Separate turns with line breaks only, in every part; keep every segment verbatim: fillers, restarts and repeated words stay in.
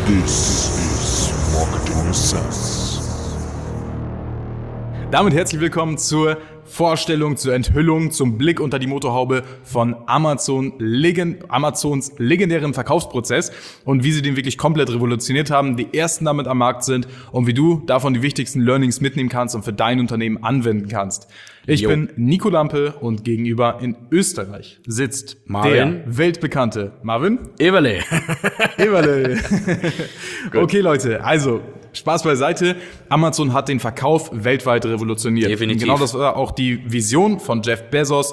This is Marketing Sense.
Damit herzlich willkommen zur Vorstellung, zur Enthüllung, zum Blick unter die Motorhaube von Amazon, Legend, Amazons legendärem Verkaufsprozess und wie sie den wirklich komplett revolutioniert haben, die ersten damit am Markt sind und wie du davon die wichtigsten Learnings mitnehmen kannst und für dein Unternehmen anwenden kannst. Ich
Jo.
bin Nico Lampe und gegenüber in Österreich sitzt
Marvin.
der weltbekannte Marvin
Eberle.
Eberle. Okay, Leute, also Spaß beiseite. Amazon hat den Verkauf weltweit revolutioniert.
Definitiv.
Und genau das war auch die Vision von Jeff Bezos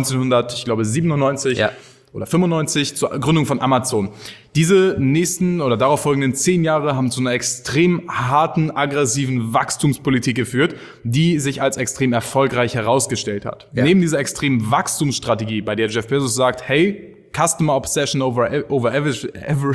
neunzehnhundertsiebenundneunzig
Ja.
oder fünfundneunzig zur Gründung von Amazon. Diese nächsten oder darauf folgenden zehn Jahre haben zu einer extrem harten, aggressiven Wachstumspolitik geführt, die sich als extrem erfolgreich herausgestellt hat.
Ja.
Neben dieser extremen Wachstumsstrategie, bei der Jeff Bezos sagt, hey, Customer Obsession over over every, every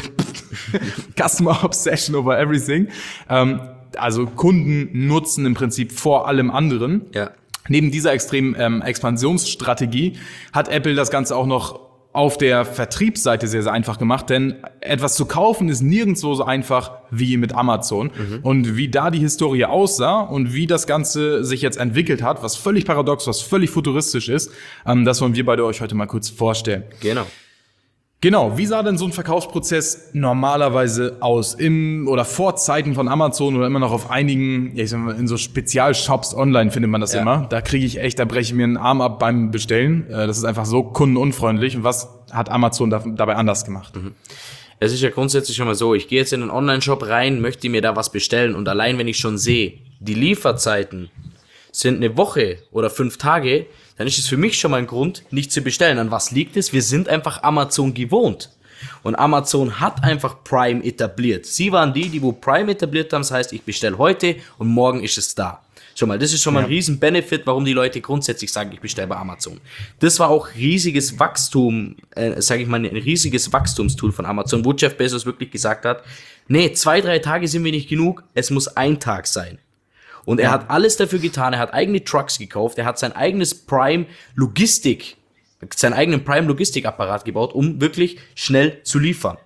Customer Obsession over everything. Ähm, also Kunden nutzen im Prinzip vor allem anderen.
Ja.
Neben dieser extremen ähm, Expansionsstrategie hat Apple das Ganze auch noch auf der Vertriebsseite sehr, sehr einfach gemacht, denn etwas zu kaufen ist nirgendwo so einfach wie mit Amazon. Mhm. Und wie da die Historie aussah und wie das Ganze sich jetzt entwickelt hat, was völlig paradox, was völlig futuristisch ist, ähm, das wollen wir beide euch heute mal kurz vorstellen.
Genau.
Genau, wie sah denn so ein Verkaufsprozess normalerweise aus? Im oder vor Zeiten von Amazon oder immer noch auf einigen, ja, ich sag mal, in so Spezialshops online findet man das
Ja.
immer. Da kriege ich echt, da breche ich mir einen Arm ab beim Bestellen. Äh, Das ist einfach so kundenunfreundlich. Und was hat Amazon da, dabei anders gemacht?
Mhm. Es ist ja grundsätzlich schon mal so, ich gehe jetzt in einen Online-Shop rein, möchte mir da was bestellen und allein wenn ich schon sehe, die Lieferzeiten sind eine Woche oder fünf Tage, dann ist es für mich schon mal ein Grund, nicht zu bestellen. An was liegt es? Wir sind einfach Amazon gewohnt. Und Amazon hat einfach Prime etabliert. Sie waren die, die wo Prime etabliert haben. Das heißt, ich bestelle heute und morgen ist es da. Schon mal, das ist schon mal ein riesen Benefit, warum die Leute grundsätzlich sagen, ich bestelle bei Amazon. Das war auch riesiges Wachstum, äh, sage ich mal, ein riesiges Wachstumstool von Amazon, wo Jeff Bezos wirklich gesagt hat, nee, zwei, drei Tage sind wir nicht genug, es muss ein Tag sein. Und er hat alles dafür getan, er hat eigene Trucks gekauft, er hat sein eigenes Prime-Logistik, seinen eigenen Prime-Logistikapparat gebaut, um wirklich schnell zu liefern.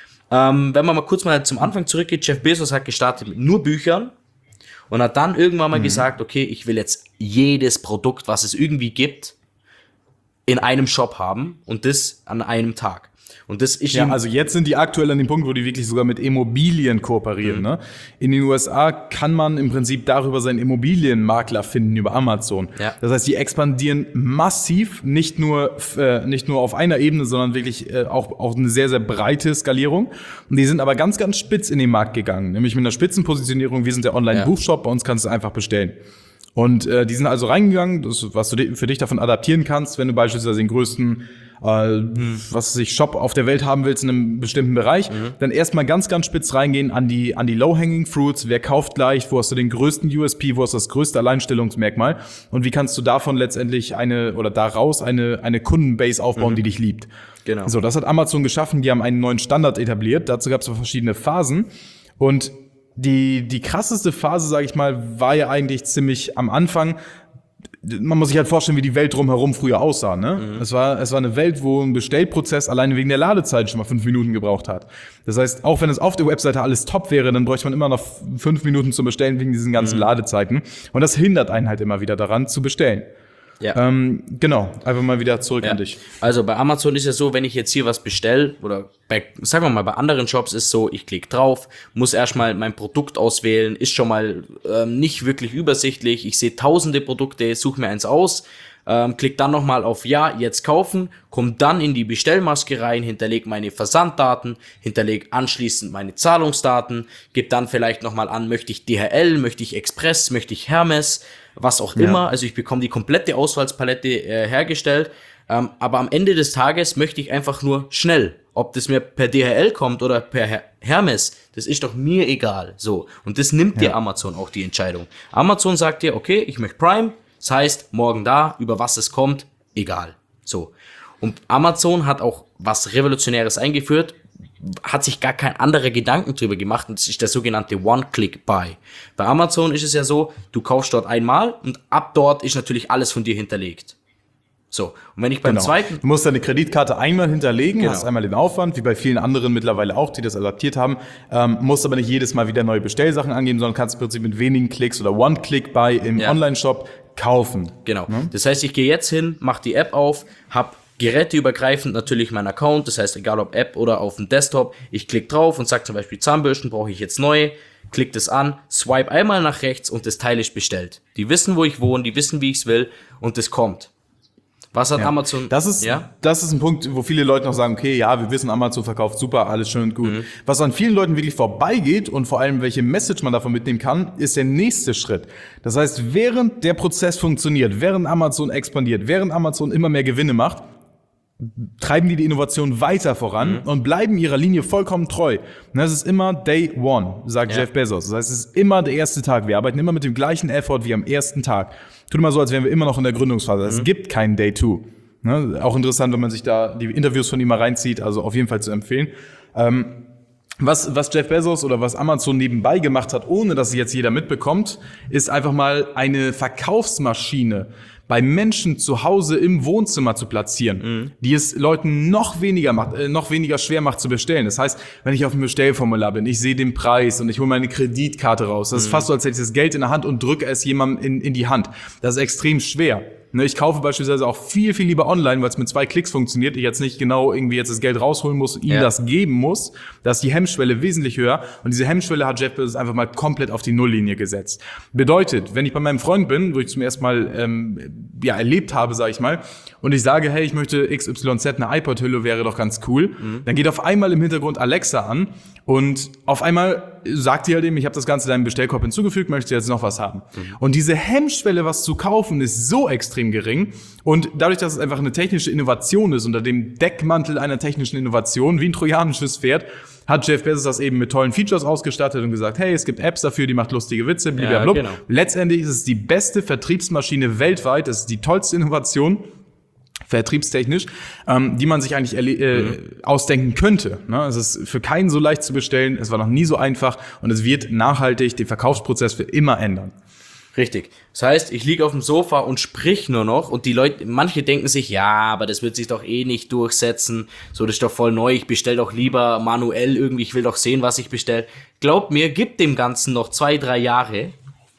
Ähm, wenn man mal kurz mal zum Anfang zurückgeht, Jeff Bezos hat gestartet mit nur Büchern und hat dann irgendwann mal mhm. gesagt, okay, ich will jetzt jedes Produkt, was es irgendwie gibt, in einem Shop haben und das an einem Tag. Und das ist
Ja,
ihm,
also jetzt sind die aktuell an dem Punkt, wo die wirklich sogar mit Immobilien kooperieren. Mhm. Ne? In den U S A kann man im Prinzip darüber seinen Immobilienmakler finden über Amazon.
Ja.
Das heißt, die expandieren massiv, nicht nur äh, nicht nur auf einer Ebene, sondern wirklich äh, auch auch eine sehr, sehr breite Skalierung. Und die sind aber ganz, ganz spitz in den Markt gegangen. Nämlich mit einer Spitzenpositionierung, wir sind der Online-Buchshop, bei uns kannst du einfach bestellen. Und äh, die sind also reingegangen, das, was du für dich davon adaptieren kannst, wenn du beispielsweise den größten äh, was sich Shop auf der Welt haben willst in einem bestimmten Bereich, mhm. dann erstmal ganz, ganz spitz reingehen an die an die Low-Hanging Fruits. Wer kauft leicht? Wo hast du den größten U S P? Wo hast du das größte Alleinstellungsmerkmal? Und wie kannst du davon letztendlich eine oder daraus eine eine Kundenbase aufbauen, mhm. die dich liebt?
Genau.
So, das hat Amazon geschaffen. Die haben einen neuen Standard etabliert. Dazu gab es verschiedene Phasen und die die krasseste Phase, sage ich mal, war ja eigentlich ziemlich am Anfang. Man muss sich halt vorstellen, wie die Welt drumherum früher aussah. Ne? Mhm. Es war es war eine Welt, wo ein Bestellprozess alleine wegen der Ladezeit schon mal fünf Minuten gebraucht hat. Das heißt, auch wenn es auf der Webseite alles top wäre, dann bräuchte man immer noch fünf Minuten zum Bestellen wegen diesen ganzen mhm. Ladezeiten. Und das hindert einen halt immer wieder daran, zu bestellen.
Ja.
Ähm, genau, einfach mal wieder zurück
Ja.
an dich.
Also bei Amazon ist es so, wenn ich jetzt hier was bestelle, oder bei, sagen wir mal, bei anderen Shops ist es so, ich klicke drauf, muss erstmal mein Produkt auswählen, ist schon mal ähm, nicht wirklich übersichtlich, ich sehe tausende Produkte, suche mir eins aus, ähm, klick dann nochmal auf Ja, jetzt kaufen, komm dann in die Bestellmaske rein, hinterleg meine Versanddaten, hinterleg anschließend meine Zahlungsdaten, gebe dann vielleicht nochmal an, möchte ich D H L, möchte ich Express, möchte ich Hermes, was auch
Ja.
immer, also ich bekomme die komplette Auswahlspalette äh, hergestellt, ähm, aber am Ende des Tages möchte ich einfach nur schnell, ob das mir per D H L kommt oder per Her- Hermes, das ist doch mir egal, so, und das nimmt dir Amazon auch die Entscheidung. Amazon sagt dir, okay, ich möchte Prime, das heißt, morgen da, über was es kommt, egal, so. Und Amazon hat auch was Revolutionäres eingeführt, hat sich gar kein anderer Gedanken drüber gemacht, und das ist der sogenannte One-Click-Buy. Bei Amazon ist es ja so, du kaufst dort einmal und ab dort ist natürlich alles von dir hinterlegt. So, und wenn ich beim
Genau.
zweiten...
Du musst deine Kreditkarte einmal hinterlegen,
Genau.
hast einmal den Aufwand, wie bei vielen anderen mittlerweile auch, die das adaptiert haben, ähm, musst aber nicht jedes Mal wieder neue Bestellsachen angeben, sondern kannst im Prinzip mit wenigen Klicks oder One-Click-Buy im
Ja.
Online-Shop kaufen.
Genau. Das heißt, ich gehe jetzt hin, mache die App auf, habe geräteübergreifend natürlich meinen Account, das heißt, egal ob App oder auf dem Desktop, ich klicke drauf und sage zum Beispiel Zahnbürsten, brauche ich jetzt neue, klick das an, swipe einmal nach rechts und das Teil ist bestellt. Die wissen, wo ich wohne, die wissen, wie ich es will und das kommt. Was hat
Ja.
Amazon?
Das ist,
ja?
das ist ein Punkt, wo viele Leute noch sagen, okay, ja, wir wissen, Amazon verkauft super, alles schön und gut.
Mhm.
Was an vielen Leuten wirklich vorbeigeht und vor allem, welche Message man davon mitnehmen kann, ist der nächste Schritt. Das heißt, während der Prozess funktioniert, während Amazon expandiert, während Amazon immer mehr Gewinne macht, treiben die die Innovation weiter voran
Mhm.
und bleiben ihrer Linie vollkommen treu. Und das ist immer Day One, sagt
Ja.
Jeff Bezos. Das heißt, es ist immer der erste Tag. Wir arbeiten immer mit dem gleichen Effort wie am ersten Tag. Tut immer so, als wären wir immer noch in der Gründungsphase. Es gibt keinen Day Two. Ne? Auch interessant, wenn man sich da die Interviews von ihm mal reinzieht, also auf jeden Fall zu empfehlen. Ähm, Was, was Jeff Bezos oder was Amazon nebenbei gemacht hat, ohne dass es jetzt jeder mitbekommt, ist einfach mal eine Verkaufsmaschine bei Menschen zu Hause im Wohnzimmer zu platzieren, mhm. die es Leuten noch weniger macht, äh, noch weniger schwer macht zu bestellen. Das heißt, wenn ich auf dem Bestellformular bin, ich sehe den Preis und ich hole meine Kreditkarte raus. Das mhm. ist fast so, als hätte ich das Geld in der Hand und drücke es jemandem in, in die Hand. Das ist extrem schwer. Ich kaufe beispielsweise auch viel, viel lieber online, weil es mit zwei Klicks funktioniert. Ich jetzt nicht genau irgendwie jetzt das Geld rausholen muss, ihm
ja.
das geben muss. Da ist die Hemmschwelle wesentlich höher. Und diese Hemmschwelle hat Jeff Bezos einfach mal komplett auf die Nulllinie gesetzt. Bedeutet, wenn ich bei meinem Freund bin, wo ich zum ersten Mal ähm, ja erlebt habe, sage ich mal, und ich sage, hey, ich möchte X Y Z, eine iPod-Hülle wäre doch ganz cool, mhm. dann geht auf einmal im Hintergrund Alexa an und auf einmal sagt die halt eben, ich habe das Ganze deinem Bestellkorb hinzugefügt, möchtest du jetzt noch was haben? Mhm. Und diese Hemmschwelle, was zu kaufen, ist so extrem gering. Und dadurch, dass es einfach eine technische Innovation ist, unter dem Deckmantel einer technischen Innovation, wie ein trojanisches Pferd, hat Jeff Bezos das eben mit tollen Features ausgestattet und gesagt, hey, es gibt Apps dafür, die macht lustige Witze, blablabla. Ja, genau. Letztendlich ist es die beste Vertriebsmaschine weltweit, es ist die tollste Innovation, vertriebstechnisch, ähm, die man sich eigentlich erle- äh, mhm. ausdenken könnte. Ne? Es ist für keinen so leicht zu bestellen, es war noch nie so einfach und es wird nachhaltig den Verkaufsprozess für immer ändern.
Richtig. Das heißt, ich liege auf dem Sofa und sprich nur noch und die Leute, manche denken sich, ja, aber das wird sich doch eh nicht durchsetzen, so, das ist doch voll neu, ich bestell doch lieber manuell irgendwie, ich will doch sehen, was ich bestell. Glaubt mir, gibt dem Ganzen noch zwei, drei Jahre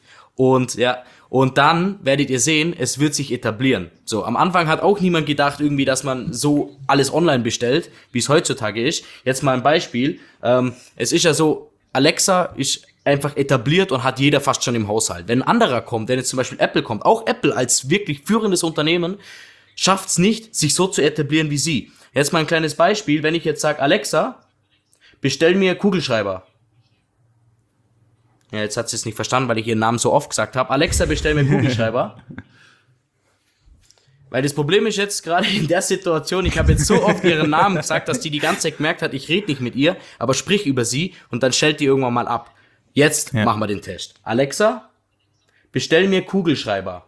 und ja, und dann werdet ihr sehen, es wird sich etablieren. So, am Anfang hat auch niemand gedacht irgendwie, dass man so alles online bestellt, wie es heutzutage ist. Jetzt mal ein Beispiel. Ähm, es ist ja so, Alexa ist einfach etabliert und hat jeder fast schon im Haushalt. Wenn ein anderer kommt, wenn jetzt zum Beispiel Apple kommt, auch Apple als wirklich führendes Unternehmen, schafft es nicht, sich so zu etablieren wie sie. Jetzt mal ein kleines Beispiel, wenn ich jetzt sage, Alexa, bestell mir Kugelschreiber. Ja, jetzt hat sie es nicht verstanden, weil ich ihren Namen so oft gesagt habe. Alexa, bestell mir Kugelschreiber. Weil das Problem ist jetzt gerade in der Situation, ich habe jetzt so oft ihren Namen gesagt, dass die die ganze Zeit gemerkt hat, ich rede nicht mit ihr, aber sprich über sie und dann stellt die irgendwann mal ab. Jetzt ja. machen wir den Test. Alexa, bestell mir Kugelschreiber.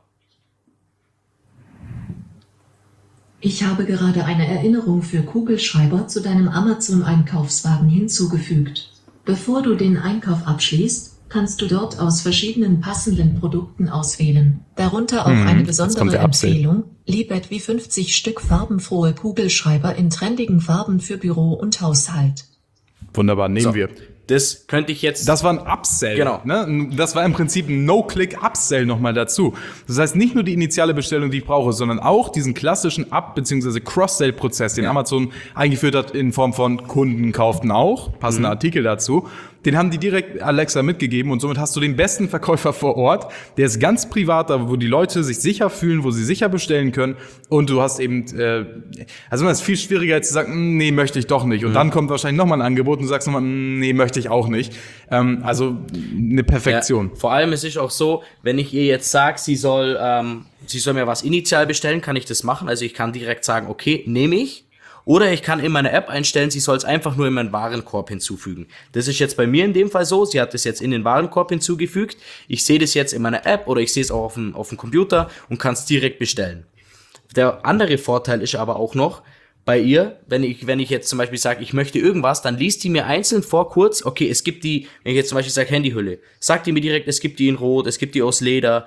Ich habe gerade eine Erinnerung für Kugelschreiber zu deinem Amazon-Einkaufswagen hinzugefügt. Bevor du den Einkauf abschließt, kannst du dort aus verschiedenen passenden Produkten auswählen. Darunter auch hm, eine besondere Empfehlung, Libet wie fünfzig Stück farbenfrohe Kugelschreiber in trendigen Farben für Büro und Haushalt.
Wunderbar, nehmen
so.
wir.
Das könnte ich jetzt...
Das war ein Upsell.
Genau.
Ne? Das war im Prinzip ein No-Click-Upsell nochmal dazu. Das heißt, nicht nur die initiale Bestellung, die ich brauche, sondern auch diesen klassischen Up- bzw. Cross-Sell-Prozess, den ja. Amazon eingeführt hat in Form von Kunden kauften auch, passende mhm. Artikel dazu. Den haben die direkt Alexa mitgegeben und somit hast du den besten Verkäufer vor Ort. Der ist ganz privat, wo die Leute sich sicher fühlen, wo sie sicher bestellen können. Und du hast eben, äh, also es ist viel schwieriger als zu sagen, nee, möchte ich doch nicht. Und mhm. dann kommt wahrscheinlich nochmal ein Angebot und du sagst nochmal, nee, möchte ich auch nicht. Ähm, also eine Perfektion.
Ja, vor allem es ist auch so, wenn ich ihr jetzt sage, sie soll, ähm, sie soll mir was initial bestellen, kann ich das machen. Also ich kann direkt sagen, okay, nehme ich. Oder ich kann in meiner App einstellen, sie soll es einfach nur in meinen Warenkorb hinzufügen. Das ist jetzt bei mir in dem Fall so, sie hat es jetzt in den Warenkorb hinzugefügt. Ich sehe das jetzt in meiner App oder ich sehe es auch auf dem, auf dem Computer und kann es direkt bestellen. Der andere Vorteil ist aber auch noch, bei ihr, wenn ich, wenn ich jetzt zum Beispiel sage, ich möchte irgendwas, dann liest die mir einzeln vor kurz, okay, es gibt die, wenn ich jetzt zum Beispiel sage Handyhülle, sagt die mir direkt, es gibt die in Rot, es gibt die aus Leder,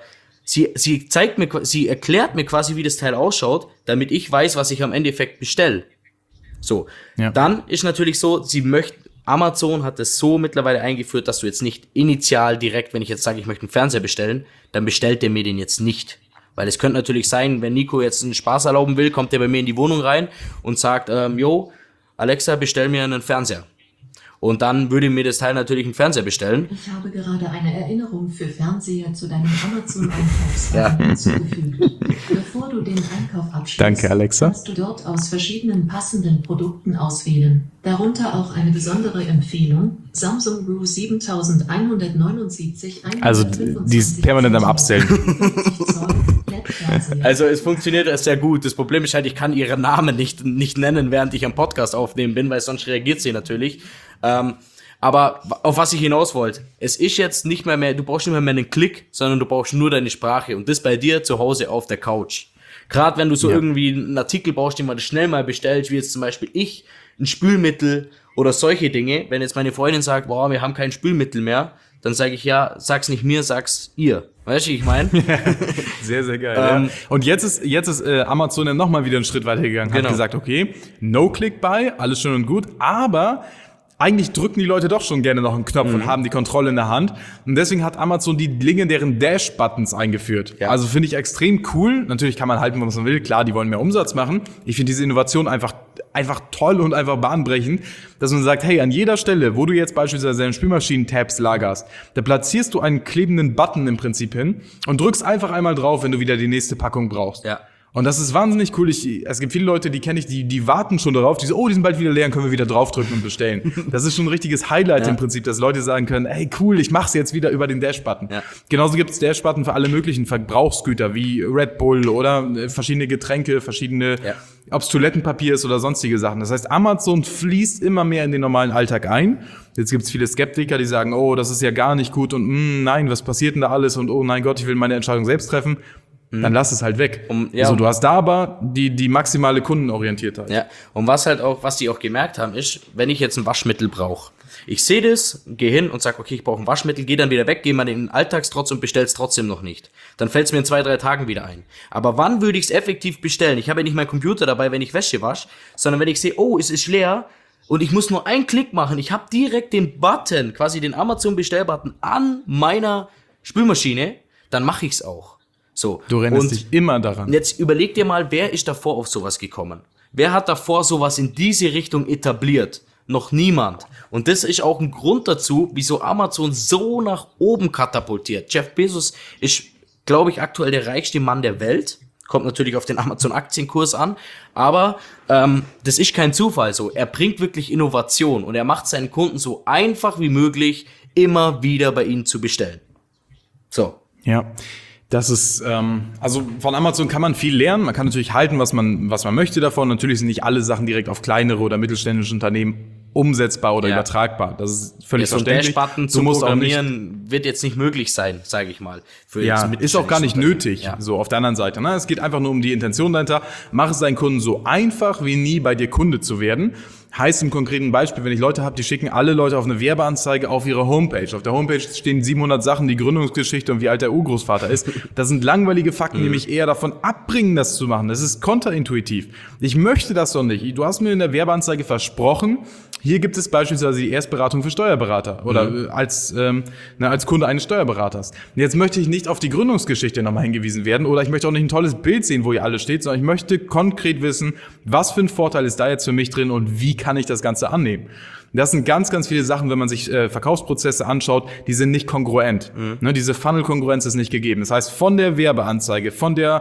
Sie, sie zeigt mir, sie erklärt mir quasi, wie das Teil ausschaut, damit ich weiß, was ich am Endeffekt bestelle. So.
Ja.
Dann ist natürlich so, sie möchte, Amazon hat es so mittlerweile eingeführt, dass du jetzt nicht initial direkt, wenn ich jetzt sage, ich möchte einen Fernseher bestellen, dann bestellt der mir den jetzt nicht. Weil es könnte natürlich sein, wenn Nico jetzt einen Spaß erlauben will, kommt der bei mir in die Wohnung rein und sagt, ähm, yo, Alexa, bestell mir einen Fernseher. Und dann würde mir das Teil natürlich einen Fernseher bestellen.
Ich habe gerade eine Erinnerung für Fernseher zu deinem Amazon-Einkaufswagen hinzugefügt. Bevor du den Einkauf abschließt,
Danke, Alexa.
kannst du dort aus verschiedenen passenden Produkten auswählen. Darunter auch eine besondere Empfehlung, Samsung R U siebentausendeinhundertneunundsiebzig.
Also, die ist permanent am Upsellen.
Also es funktioniert sehr gut. Das Problem ist halt, ich kann ihren Namen nicht, nicht nennen, während ich am Podcast aufnehmen bin, weil sonst reagiert sie natürlich. Ähm, aber auf was ich hinaus wollte, es ist jetzt nicht mehr mehr, du brauchst nicht mehr, mehr einen Klick, sondern du brauchst nur deine Sprache und das bei dir zu Hause auf der Couch. Gerade wenn du so
ja.
irgendwie einen Artikel brauchst, den man schnell mal bestellt, wie jetzt zum Beispiel ich, ein Spülmittel oder solche Dinge. Wenn jetzt meine Freundin sagt, boah, wir haben kein Spülmittel mehr, dann sage ich, ja, sag's nicht mir, sag's ihr. Weißt du, wie ich meine?
Sehr, sehr geil.
Ähm,
ja. Und jetzt ist, jetzt ist äh, Amazon dann nochmal wieder einen Schritt weiter gegangen.
Genau.
Hat gesagt, okay, No-Click-Buy, alles schön und gut, aber eigentlich drücken die Leute doch schon gerne noch einen Knopf mhm. und haben die Kontrolle in der Hand. Und deswegen hat Amazon die legendären Dash-Buttons eingeführt. Ja. Also finde ich extrem cool. Natürlich kann man halten, was man will. Klar, die wollen mehr Umsatz machen. Ich finde diese Innovation einfach, einfach toll und einfach bahnbrechend, dass man sagt, hey, an jeder Stelle, wo du jetzt beispielsweise deine Spülmaschinen-Tabs lagerst, da platzierst du einen klebenden Button im Prinzip hin und drückst einfach einmal drauf, wenn du wieder die nächste Packung brauchst.
Ja.
Und das ist wahnsinnig cool. Ich, es gibt viele Leute, die kenne ich, die, die warten schon darauf. Die so, oh, die sind bald wieder leer, können wir wieder draufdrücken und bestellen. Das ist schon ein richtiges Highlight ja. im Prinzip, dass Leute sagen können, hey, cool, ich mach's jetzt wieder über den Dash-Button. Ja. Genauso gibt's Dash-Button für alle möglichen Verbrauchsgüter, wie Red Bull oder verschiedene Getränke, verschiedene, ja. ob's Toilettenpapier ist oder sonstige Sachen. Das heißt, Amazon fließt immer mehr in den normalen Alltag ein. Jetzt gibt's viele Skeptiker, die sagen, oh, das ist ja gar nicht gut und mh, nein, was passiert denn da alles und oh nein Gott, ich will meine Entscheidung selbst treffen. Dann lass es halt weg. Um, ja, also du hast da aber die, die maximale Kundenorientiertheit.
Ja, und was halt auch, was die auch gemerkt haben, ist, wenn ich jetzt ein Waschmittel brauche, ich sehe das, gehe hin und sage, okay, ich brauche ein Waschmittel, gehe dann wieder weg, gehe mal in den Alltagstrotz und bestelle es trotzdem noch nicht. Dann fällt es mir in zwei, drei Tagen wieder ein. Aber wann würde ich es effektiv bestellen? Ich habe ja nicht meinen Computer dabei, wenn ich Wäsche wasche, sondern wenn ich sehe, oh, es ist leer und ich muss nur einen Klick machen, ich habe direkt den Button, quasi den Amazon-Bestellbutton an meiner Spülmaschine, dann mache ich es auch. So.
Du erinnerst dich immer daran.
Jetzt überleg dir mal, wer ist davor auf sowas gekommen? Wer hat davor sowas in diese Richtung etabliert? Noch niemand. Und das ist auch ein Grund dazu, wieso Amazon so nach oben katapultiert. Jeff Bezos ist, glaube ich, aktuell der reichste Mann der Welt. Kommt natürlich auf den Amazon-Aktienkurs an. Aber ähm, das ist kein Zufall so. Er bringt wirklich Innovation und er macht seinen Kunden so einfach wie möglich, immer wieder bei ihnen zu bestellen. So.
Ja. Das ist, ähm, also von Amazon kann man viel lernen. Man kann natürlich halten, was man, was man möchte davon. Natürlich sind nicht alle Sachen direkt auf kleinere oder mittelständische Unternehmen umsetzbar oder ja. übertragbar. Das ist völlig
ja, so
verständlich.
Dash-Button zu programmieren wird jetzt nicht möglich sein, sage ich mal. Für
ja, ist auch gar nicht nötig.
Ja.
So auf der anderen Seite. Ne? Es geht einfach nur um die Intention dahinter. Mach es deinen Kunden so einfach wie nie bei dir Kunde zu werden. Heißt im konkreten Beispiel, wenn ich Leute habe, die schicken alle Leute auf eine Werbeanzeige auf ihre Homepage. Auf der Homepage stehen siebenhundert Sachen, die Gründungsgeschichte und wie alt der Urgroßvater ist. Das sind langweilige Fakten, die mich eher davon abbringen, das zu machen. Das ist konterintuitiv. Ich möchte das doch nicht. Du hast mir in der Werbeanzeige versprochen, hier gibt es beispielsweise die Erstberatung für Steuerberater oder mhm. als, ähm, na, als Kunde eines Steuerberaters. Jetzt möchte ich nicht auf die Gründungsgeschichte nochmal hingewiesen werden oder ich möchte auch nicht ein tolles Bild sehen, wo hier alles steht, sondern ich möchte konkret wissen, was für ein Vorteil ist da jetzt für mich drin und wie kann ich das Ganze annehmen. Das sind ganz, ganz viele Sachen, wenn man sich äh, Verkaufsprozesse anschaut, die sind nicht kongruent. Mhm. Ne, diese Funnel-Kongruenz ist nicht gegeben. Das heißt, von der Werbeanzeige, von der,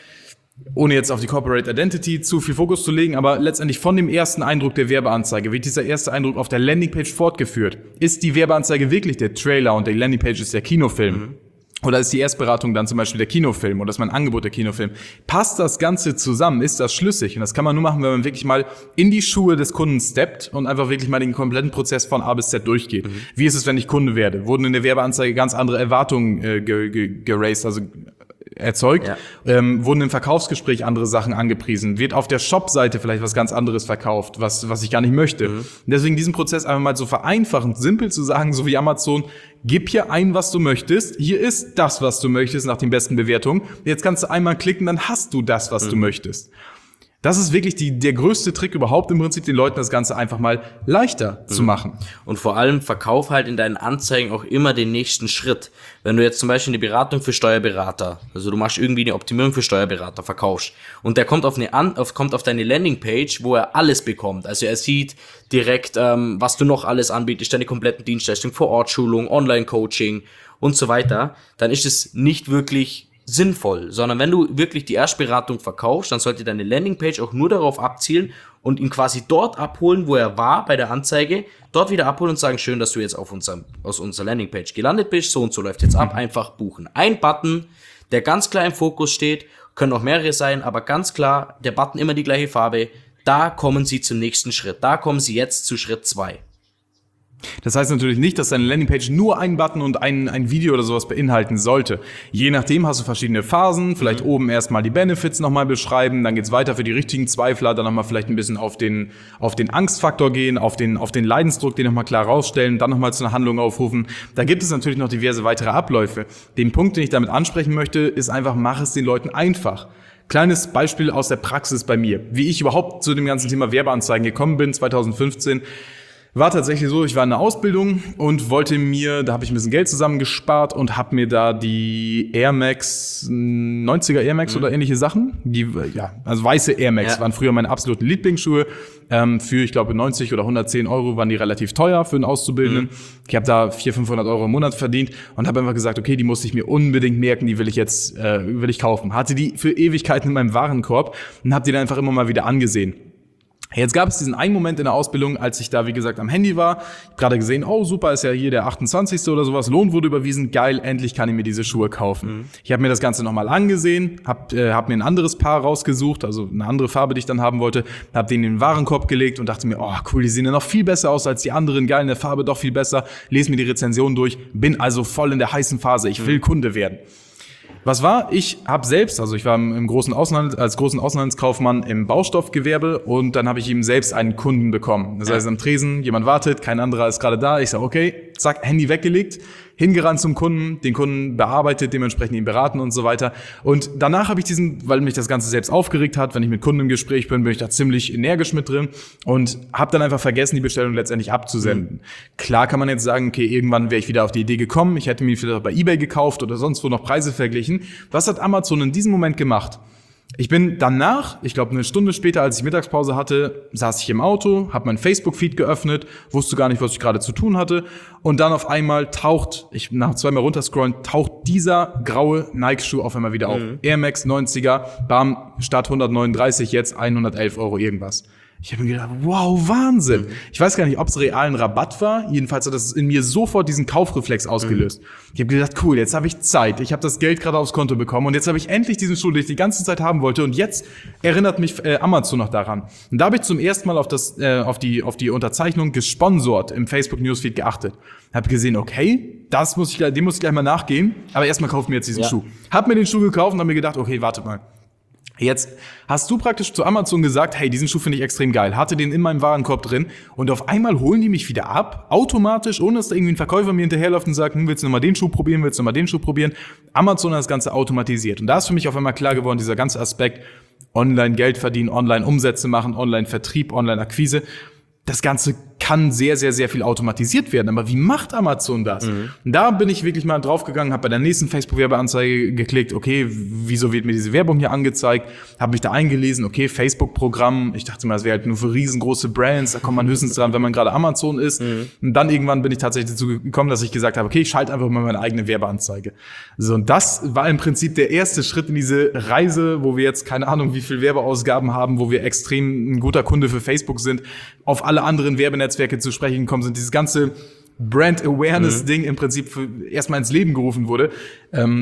ohne jetzt auf die Corporate Identity zu viel Fokus zu legen, aber letztendlich von dem ersten Eindruck der Werbeanzeige wird dieser erste Eindruck auf der Landingpage fortgeführt. Ist die Werbeanzeige wirklich der Trailer und die Landingpage ist der Kinofilm? Mhm. Oder ist die Erstberatung dann zum Beispiel der Kinofilm oder ist mein Angebot der Kinofilm? Passt das Ganze zusammen? Ist das schlüssig? Und das kann man nur machen, wenn man wirklich mal in die Schuhe des Kunden steppt und einfach wirklich mal den kompletten Prozess von A bis Z durchgeht. Mhm. Wie ist es, wenn ich Kunde werde? Wurden in der Werbeanzeige ganz andere Erwartungen äh, ge- ge- geraced, also erzeugt,
Ja.
ähm, wurden im Verkaufsgespräch andere Sachen angepriesen, wird auf der Shop-Seite vielleicht was ganz anderes verkauft, was, was ich gar nicht möchte.
Mhm.
Und deswegen diesen Prozess einfach mal so vereinfachend, simpel zu sagen, so wie Amazon, gib hier ein, was du möchtest, hier ist das, was du möchtest, nach den besten Bewertungen. Jetzt kannst du einmal klicken, dann hast du das, was
Mhm.
du möchtest. Das ist wirklich die, der größte Trick überhaupt im Prinzip, den Leuten das Ganze einfach mal leichter mhm. zu machen.
Und vor allem verkauf halt in deinen Anzeigen auch immer den nächsten Schritt. Wenn du jetzt zum Beispiel eine Beratung für Steuerberater, also du machst irgendwie eine Optimierung für Steuerberater, verkaufst und der kommt auf eine An- auf, kommt auf deine Landingpage, wo er alles bekommt. Also er sieht direkt, ähm, was du noch alles anbietest, deine kompletten Dienstleistungen, Vor-Ort-Schulung, Online-Coaching und so weiter, dann ist es nicht wirklich sinnvoll, sondern wenn du wirklich die Erstberatung verkaufst, dann sollte deine Landingpage auch nur darauf abzielen und ihn quasi dort abholen, wo er war bei der Anzeige, dort wieder abholen und sagen, schön, dass du jetzt auf unserem, aus unserer Landingpage gelandet bist, so und so läuft jetzt ab, einfach buchen. Ein Button, der ganz klar im Fokus steht, können auch mehrere sein, aber ganz klar, der Button immer die gleiche Farbe, da kommen sie zum nächsten Schritt, da kommen sie jetzt zu Schritt zwei.
Das heißt natürlich nicht, dass deine Landingpage nur einen Button und ein, ein Video oder sowas beinhalten sollte. Je nachdem hast du verschiedene Phasen, vielleicht mhm. oben erstmal die Benefits nochmal beschreiben, dann geht's weiter für die richtigen Zweifler, dann nochmal vielleicht ein bisschen auf den, auf den Angstfaktor gehen, auf den, auf den Leidensdruck, den nochmal klar rausstellen, dann nochmal zu einer Handlung aufrufen. Da gibt es natürlich noch diverse weitere Abläufe. Den Punkt, den ich damit ansprechen möchte, ist einfach, mach es den Leuten einfach. Kleines Beispiel aus der Praxis bei mir, wie ich überhaupt zu dem ganzen Thema Werbeanzeigen gekommen bin, zwanzig fünfzehn. War tatsächlich so, ich war in der Ausbildung und wollte mir, da habe ich ein bisschen Geld zusammengespart und habe mir da die Air Max, neunziger Air Max mhm. oder ähnliche Sachen, die, ja, also weiße Air Max
ja.
waren früher meine absoluten Lieblingsschuhe. Ähm, für, ich glaube, neunzig oder hundertzehn Euro waren die relativ teuer für einen Auszubildenden. Mhm. Ich habe da vierhundert, fünfhundert Euro im Monat verdient und habe einfach gesagt, okay, die muss ich mir unbedingt merken, die will ich jetzt, äh, will ich kaufen. Hatte die für Ewigkeiten in meinem Warenkorb und habe die dann einfach immer mal wieder angesehen. Jetzt gab es diesen einen Moment in der Ausbildung, als ich da, wie gesagt, am Handy war. Ich habe gerade gesehen, oh super, ist ja hier der achtundzwanzigste oder sowas. Lohn wurde überwiesen, geil, endlich kann ich mir diese Schuhe kaufen. Mhm. Ich habe mir das Ganze nochmal angesehen, habe äh, hab mir ein anderes Paar rausgesucht, also eine andere Farbe, die ich dann haben wollte, habe den in den Warenkorb gelegt und dachte mir, oh cool, die sehen ja noch viel besser aus als die anderen, geil, in der Farbe doch viel besser. Lese mir die Rezension durch, bin also voll in der heißen Phase, ich will mhm. Kunde werden. Was war? Ich habe selbst, also ich war im großen Außenhandel, als großen Außenhandelskaufmann im Baustoffgewerbe und dann habe ich eben selbst einen Kunden bekommen. Das heißt, am Tresen, jemand wartet, kein anderer ist gerade da. Ich sage, okay, zack, Handy weggelegt, hingerannt zum Kunden, den Kunden bearbeitet, dementsprechend ihn beraten und so weiter. Und danach habe ich diesen, weil mich das Ganze selbst aufgeregt hat, wenn ich mit Kunden im Gespräch bin, bin ich da ziemlich energisch mit drin und habe dann einfach vergessen, die Bestellung letztendlich abzusenden. Mhm. Klar kann man jetzt sagen, okay, irgendwann wäre ich wieder auf die Idee gekommen, ich hätte mir vielleicht bei eBay gekauft oder sonst wo noch Preise verglichen. Was hat Amazon in diesem Moment gemacht? Ich bin danach, ich glaube eine Stunde später, als ich Mittagspause hatte, saß ich im Auto, habe mein Facebook-Feed geöffnet, wusste gar nicht, was ich gerade zu tun hatte und dann auf einmal taucht, ich nach zweimal runterscrollen, taucht dieser graue Nike-Schuh auf einmal wieder auf. Mhm. Air Max neunziger, bam, statt hundertneununddreißig jetzt hundertelf Euro irgendwas. Ich habe mir gedacht, wow, Wahnsinn. Mhm. Ich weiß gar nicht, ob es realen Rabatt war. Jedenfalls hat das in mir sofort diesen Kaufreflex ausgelöst. Mhm. Ich habe gedacht, cool, jetzt habe ich Zeit. Ich habe das Geld gerade aufs Konto bekommen und jetzt habe ich endlich diesen Schuh, den ich die ganze Zeit haben wollte. Und jetzt erinnert mich äh, Amazon noch daran. Und da habe ich zum ersten Mal auf das, äh, auf die, auf die Unterzeichnung gesponsort im Facebook Newsfeed geachtet. Habe gesehen, okay, das muss ich, dem muss ich gleich mal nachgehen. Aber erstmal kaufe ich mir jetzt diesen ja. Schuh. Hab mir den Schuh gekauft und habe mir gedacht, okay, warte mal. Jetzt hast du praktisch zu Amazon gesagt, hey, diesen Schuh finde ich extrem geil, hatte den in meinem Warenkorb drin und auf einmal holen die mich wieder ab, automatisch, ohne dass da irgendwie ein Verkäufer mir hinterherläuft und sagt, hm, willst du nochmal den Schuh probieren, willst du nochmal den Schuh probieren? Amazon hat das Ganze automatisiert und da ist für mich auf einmal klar geworden, dieser ganze Aspekt, online Geld verdienen, online Umsätze machen, online Vertrieb, online Akquise, das Ganze kann sehr, sehr, sehr viel automatisiert werden. Aber wie macht Amazon das? Mhm. Da bin ich wirklich mal draufgegangen, habe bei der nächsten Facebook-Werbeanzeige geklickt, okay, wieso wird mir diese Werbung hier angezeigt? Habe mich da eingelesen, okay, Facebook-Programm. Ich dachte mal, das wäre halt nur für riesengroße Brands, da kommt man höchstens dran, wenn man gerade Amazon ist. Mhm. Und dann irgendwann bin ich tatsächlich dazu gekommen, dass ich gesagt habe, okay, ich schalte einfach mal meine eigene Werbeanzeige. So, und das war im Prinzip der erste Schritt in diese Reise, wo wir jetzt, keine Ahnung, wie viel Werbeausgaben haben, wo wir extrem ein guter Kunde für Facebook sind, auf alle anderen Werbenetzwerke zu sprechen gekommen sind, dieses ganze Brand-Awareness-Ding mhm. im Prinzip für, erstmal ins Leben gerufen wurde. Ähm,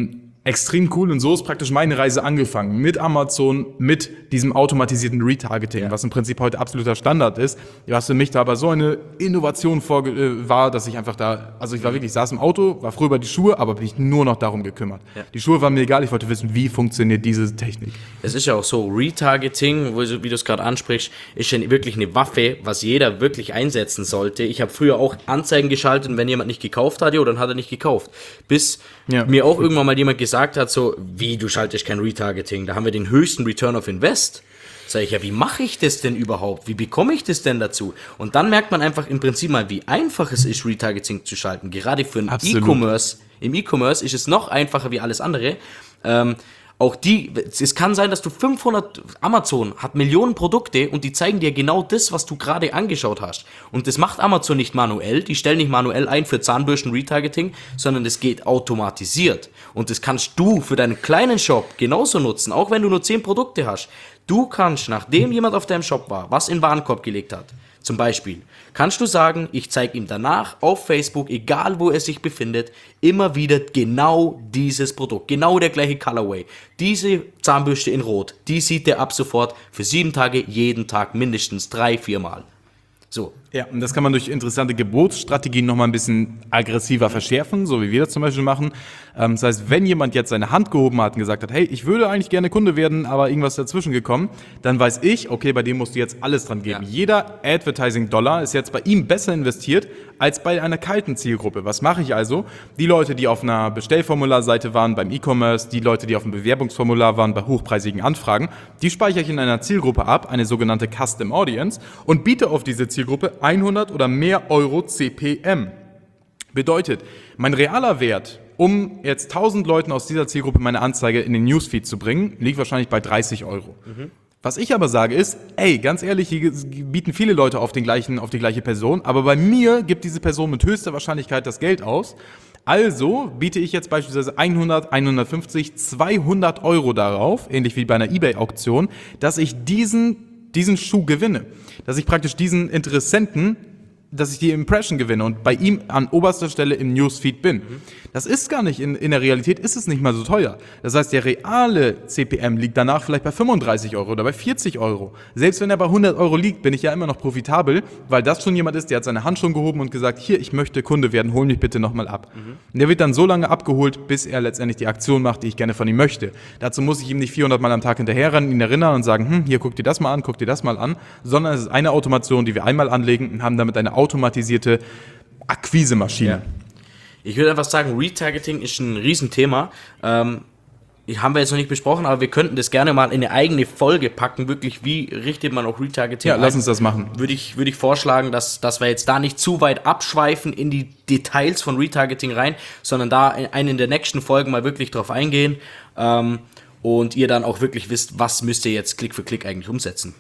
Extrem cool und so ist praktisch meine Reise angefangen. Mit Amazon, mit diesem automatisierten Retargeting,
Ja.
was im Prinzip heute absoluter Standard ist. Was für mich da aber so eine Innovation vor, äh, war, dass ich einfach da, also ich war wirklich, saß im Auto, war froh über die Schuhe, aber bin ich nur noch darum gekümmert.
Ja.
Die Schuhe waren mir egal, ich wollte wissen, wie funktioniert diese Technik.
Es ist ja auch so, Retargeting, wo, wie du es gerade ansprichst, ist ja wirklich eine Waffe, was jeder wirklich einsetzen sollte. Ich habe früher auch Anzeigen geschaltet, und wenn jemand nicht gekauft hatte, oder dann hat er nicht gekauft. Bis
Ja.
mir auch irgendwann mal jemand gesagt hat, so, wie, du schaltest kein Retargeting, da haben wir den höchsten Return of Invest. Sag ich, ja, wie mache ich das denn überhaupt? Wie bekomme ich das denn dazu? Und dann merkt man einfach im Prinzip mal, wie einfach es ist, Retargeting zu schalten. Gerade für einen
Absolut.
E-Commerce. Im E-Commerce ist es noch einfacher wie alles andere. Ähm, Auch die, es kann sein, dass du fünfhundert, Amazon hat Millionen Produkte und die zeigen dir genau das, was du gerade angeschaut hast. Und das macht Amazon nicht manuell, die stellen nicht manuell ein für Zahnbürsten Retargeting, sondern das geht automatisiert. Und das kannst du für deinen kleinen Shop genauso nutzen, auch wenn du nur zehn Produkte hast. Du kannst, nachdem jemand auf deinem Shop war, was in den Warenkorb gelegt hat, zum Beispiel, kannst du sagen, ich zeige ihm danach auf Facebook, egal wo er sich befindet, immer wieder genau dieses Produkt, genau der gleiche Colorway. Diese Zahnbürste in Rot, die sieht er ab sofort für sieben Tage, jeden Tag mindestens drei, viermal. So.
Ja, und das kann man durch interessante Gebotsstrategien nochmal ein bisschen aggressiver verschärfen, so wie wir das zum Beispiel machen. Ähm, das heißt, wenn jemand jetzt seine Hand gehoben hat und gesagt hat, hey, ich würde eigentlich gerne Kunde werden, aber irgendwas dazwischen gekommen, dann weiß ich, okay, bei dem musst du jetzt alles dran geben.
Ja.
Jeder Advertising-Dollar ist jetzt bei ihm besser investiert als bei einer kalten Zielgruppe. Was mache ich also? Die Leute, die auf einer Bestellformularseite waren beim E-Commerce, die Leute, die auf einem Bewerbungsformular waren bei hochpreisigen Anfragen, die speichere ich in einer Zielgruppe ab, eine sogenannte Custom Audience, und biete auf diese Zielgruppe hundert oder mehr Euro C P M. Bedeutet, mein realer Wert, um jetzt tausend Leuten aus dieser Zielgruppe meine Anzeige in den Newsfeed zu bringen, liegt wahrscheinlich bei dreißig Euro. Mhm. Was ich aber sage ist, ey, ganz ehrlich, hier bieten viele Leute auf, den gleichen, auf die gleiche Person, aber bei mir gibt diese Person mit höchster Wahrscheinlichkeit das Geld aus. Also biete ich jetzt beispielsweise hundert, hundertfünfzig, zweihundert Euro darauf, ähnlich wie bei einer eBay-Auktion, dass ich diesen, diesen Schuh gewinne. Dass ich praktisch diesen Interessenten, dass ich die Impression gewinne und bei ihm an oberster Stelle im Newsfeed bin. Mhm. Das ist gar nicht, in, in der Realität ist es nicht mal so teuer. Das heißt, der reale C P M liegt danach vielleicht bei fünfunddreißig Euro oder bei vierzig Euro. Selbst wenn er bei hundert Euro liegt, bin ich ja immer noch profitabel, weil das schon jemand ist, der hat seine Hand schon gehoben und gesagt, hier, ich möchte Kunde werden, hol mich bitte nochmal ab. Mhm. Und der wird dann so lange abgeholt, bis er letztendlich die Aktion macht, die ich gerne von ihm möchte. Dazu muss ich ihm nicht vierhundert Mal am Tag hinterherrennen, ihn erinnern und sagen, hm, hier, guck dir das mal an, guck dir das mal an, sondern es ist eine Automation, die wir einmal anlegen und haben damit eine automatisierte Akquisemaschine.
Ja. Ich würde einfach sagen, Retargeting ist ein Riesenthema. Ähm, haben wir jetzt noch nicht besprochen, aber wir könnten das gerne mal in eine eigene Folge packen. Wirklich, wie richtet man auch Retargeting
Ja,
ein?
lass uns das machen.
Würde ich, würde ich vorschlagen, dass, dass wir jetzt da nicht zu weit abschweifen in die Details von Retargeting rein, sondern da in einen der nächsten Folgen mal wirklich drauf eingehen ähm, und ihr dann auch wirklich wisst, was müsst ihr jetzt Klick für Klick eigentlich umsetzen.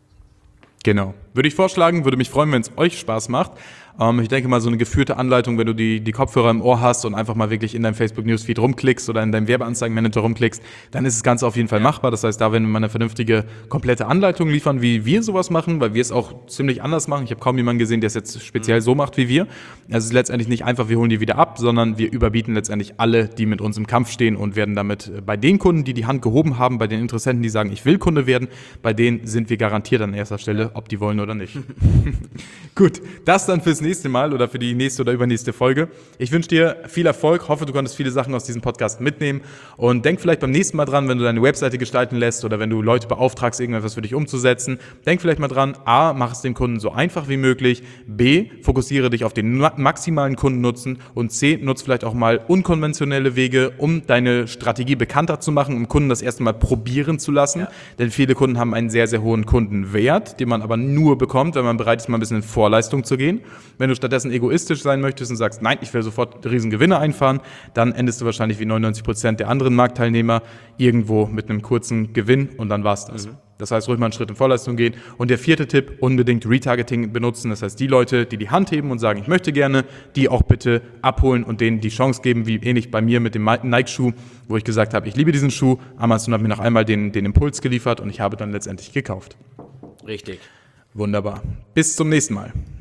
Genau. Würde ich vorschlagen, würde mich freuen, wenn es euch Spaß macht. Ähm, ich denke mal, so eine geführte Anleitung, wenn du die, die Kopfhörer im Ohr hast und einfach mal wirklich in deinem Facebook-Newsfeed rumklickst oder in deinem Werbeanzeigenmanager rumklickst, dann ist das Ganze auf jeden Fall machbar. Das heißt, da werden wir mal eine vernünftige, komplette Anleitung liefern, wie wir sowas machen, weil wir es auch ziemlich anders machen. Ich habe kaum jemanden gesehen, der es jetzt speziell so macht wie wir. Also es ist letztendlich nicht einfach, wir holen die wieder ab, sondern wir überbieten letztendlich alle, die mit uns im Kampf stehen und werden damit bei den Kunden, die die Hand gehoben haben, bei den Interessenten, die sagen, ich will Kunde werden, bei denen sind wir garantiert an erster Stelle, ob die wollen oder nicht. Gut, das dann fürs nächste Mal oder für die nächste oder übernächste Folge. Ich wünsche dir viel Erfolg, hoffe, du konntest viele Sachen aus diesem Podcast mitnehmen und denk vielleicht beim nächsten Mal dran, wenn du deine Webseite gestalten lässt oder wenn du Leute beauftragst, irgendetwas für dich umzusetzen, denk vielleicht mal dran, A, mach es dem Kunden so einfach wie möglich, B, fokussiere dich auf den maximalen Kundennutzen und C, nutz vielleicht auch mal unkonventionelle Wege, um deine Strategie bekannter zu machen, um Kunden das erste Mal probieren zu lassen, ja. Denn viele Kunden haben einen sehr, sehr hohen Kundenwert, den man aber nur bekommt, wenn man bereit ist, mal ein bisschen in Vorleistung zu gehen. Wenn du stattdessen egoistisch sein möchtest und sagst, nein, ich will sofort riesen Gewinne einfahren, dann endest du wahrscheinlich wie neunundneunzig Prozent der anderen Marktteilnehmer irgendwo mit einem kurzen Gewinn und dann war's das. Mhm. Das heißt, ruhig mal einen Schritt in Vorleistung gehen. Und der vierte Tipp, unbedingt Retargeting benutzen. Das heißt, die Leute, die die Hand heben und sagen, ich möchte gerne, die auch bitte abholen und denen die Chance geben, wie ähnlich bei mir mit dem Nike-Schuh, wo ich gesagt habe, ich liebe diesen Schuh. Amazon hat mir noch einmal den, den Impuls geliefert und ich habe dann letztendlich gekauft.
Richtig.
Wunderbar. Bis zum nächsten Mal.